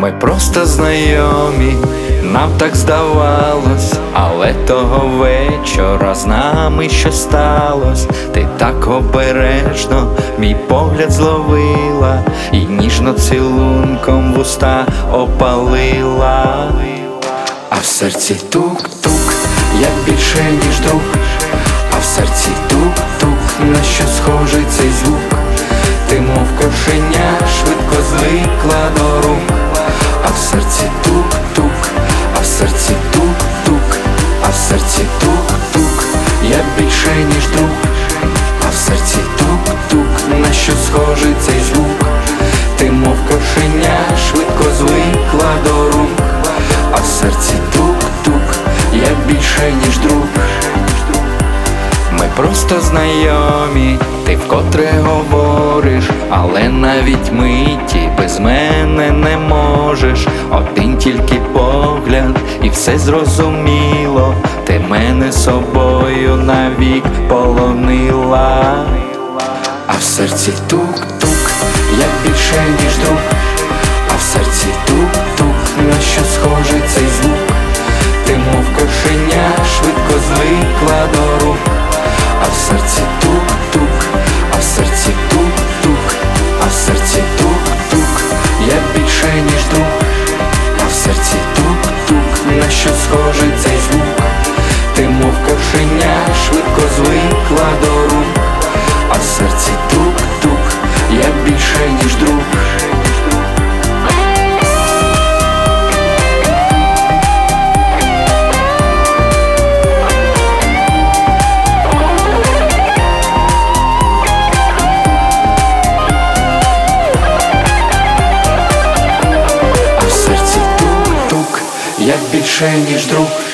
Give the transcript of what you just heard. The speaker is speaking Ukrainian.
Ми просто знайомі, нам так здавалось, але того вечора з нами щось сталось. Ти так обережно мій погляд зловила і ніжно цілунком вуста опалила. А в серці тук-тук, як більше ніж друг. А в серці тук-тук, на що схожий цей звук. Ти мов кошеня, швидко звикла до рук. А в серці тук-тук, а в серці тук-тук, а в серці тук-тук, я більше ніж друг. А в серці тук-тук, на що схожий цей звук. Ти мов кошеня, швидко звикла до рук. А в серці тук-тук, я більше ніж друг. Ми просто знайомі, ти вкотре говориш, але навіть миті без мене не можеш. Один тільки погляд і все зрозуміло. Ти мене собою навік полонила. А в серці тук-тук, як більше ніж друг. А в серці тук-тук, на що схожий цей звук. Ти мов кошеня, швидко звикла до рук. А в серці тук-тук, а в серці тук-тук, а в серці тук-тук, я більше ніж друг. А в серці тук-тук, на що схожий цей звук. Ти мов кошеня, швидко звикла до рук. А в серці тук-тук, я більше ніж друг. Як більше ніж друг.